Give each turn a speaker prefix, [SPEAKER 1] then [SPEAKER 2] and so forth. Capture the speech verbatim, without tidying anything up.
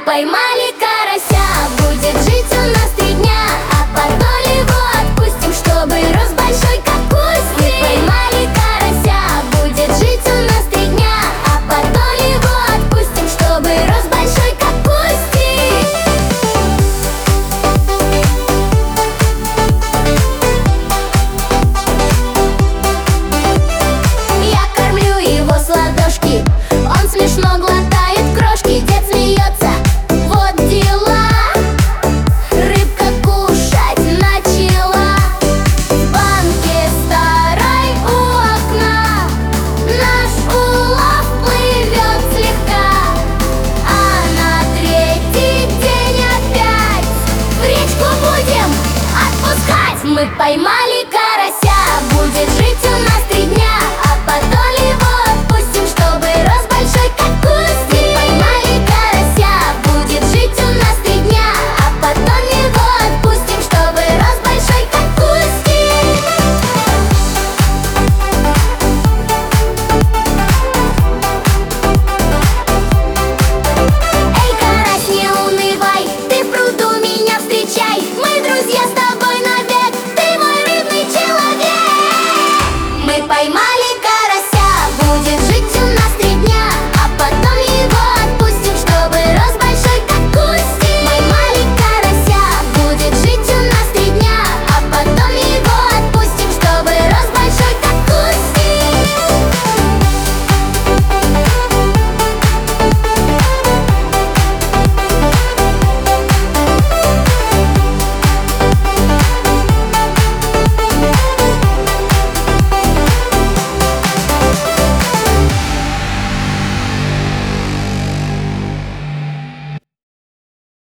[SPEAKER 1] поймали карася, будет жить у нас три дня, а потом его отпустим, чтобы рос большой, как куст. Мы поймали карася, будет жить у нас три дня, а потом его отпустим, чтобы рос большой, как кустик. Я кормлю его с ладошки, он смешно глотает крошки, дед смеется. Вот дела, рыбка кушать начала. В банке старой у окна наш улов плывет слегка, а на третий день опять в речку будем отпускать. Мы поймали карася, будет жить